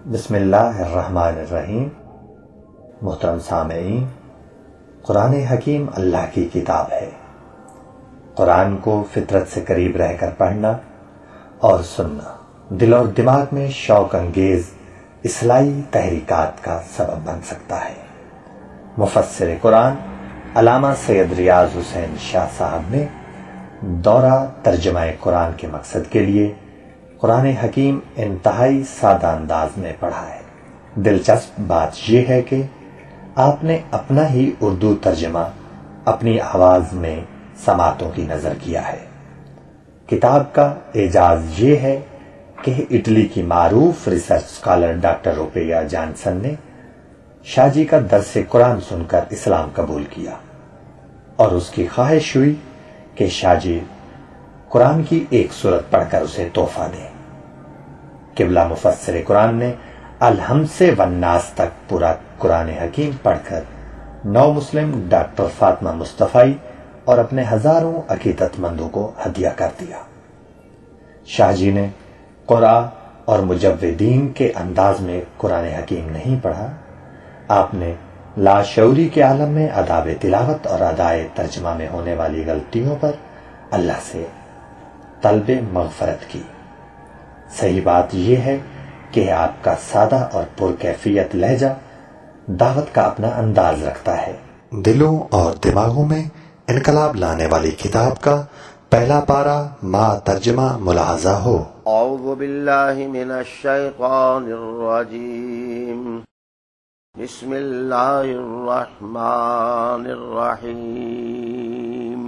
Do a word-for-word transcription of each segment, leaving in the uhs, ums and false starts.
بسم اللہ الرحمن الرحیم۔ محترم سامعین، قرآن حکیم اللہ کی کتاب ہے۔ قرآن کو فطرت سے قریب رہ کر پڑھنا اور سننا دل اور دماغ میں شوق انگیز اصلاحی تحریکات کا سبب بن سکتا ہے۔ مفسر قرآن علامہ سید ریاض حسین شاہ صاحب نے دورہ ترجمہ قرآن کے مقصد کے لیے قرآن حکیم انتہائی سادہ انداز میں پڑھا ہے۔ دلچسپ بات یہ ہے کہ آپ نے اپنا ہی اردو ترجمہ اپنی آواز میں سماعتوں کی نظر کیا ہے۔ کتاب کا اعجاز یہ ہے کہ اٹلی کی معروف ریسرچ اسکالر ڈاکٹر روپیہ جانسن نے شاہ جی کا درس قرآن سن کر اسلام قبول کیا اور اس کی خواہش ہوئی کہ شاہ جی قرآن کی ایک سورت پڑھ کر اسے تحفہ دیں۔ قبلہ مفسر قرآن نے الحمد سے والناس تک پورا قرآن حکیم پڑھ کر نو مسلم ڈاکٹر فاطمہ مصطفی اور اپنے ہزاروں عقیدت مندوں کو ہدیہ کر دیا۔ شاہ جی نے قرآ اور مجودین کے انداز میں قرآن حکیم نہیں پڑھا، آپ نے لاشعوری کے عالم میں آداب تلاوت اور ادائے ترجمہ میں ہونے والی غلطیوں پر اللہ سے طلب مغفرت کی۔ صحیح بات یہ ہے کہ آپ کا سادہ اور پرکیفیت لہجہ دعوت کا اپنا انداز رکھتا ہے۔ دلوں اور دماغوں میں انقلاب لانے والی کتاب کا پہلا پارہ ما ترجمہ ملاحظہ ہو۔ اعوذ باللہ من الشیطان الرجیم، بسم اللہ الرحمن الرحیم،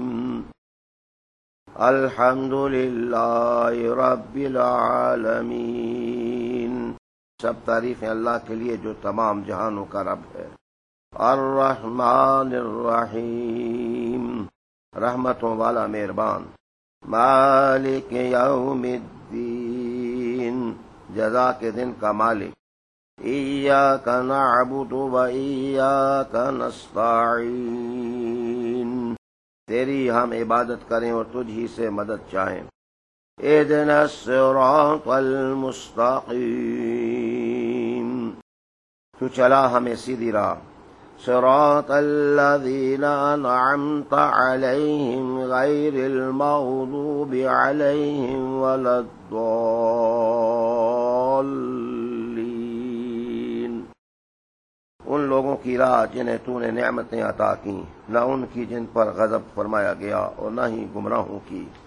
الحمد للہ رب العالمین۔ سب تعریفیں اللہ کے لیے جو تمام جہانوں کا رب ہے۔ الرحمن الرحیم، رحمتوں والا مہربان۔ مالک یوم الدین، جزا کے دن کا مالک۔ ایاک نعبد و ایاک نستعین، تیری ہم عبادت کریں اور تجھ ہی سے مدد چاہیں۔ اہدنا الصراط المستقیم، تو چلا ہمیں سیدھی راہ۔ صراط الذین انعمت علیہم غیر المغضوب علیہم ولا الضالین، ان لوگوں کی راہ جنہیں تو نے نعمتیں عطا کیں، نہ ان کی جن پر غضب فرمایا گیا اور نہ ہی گمراہوں کی۔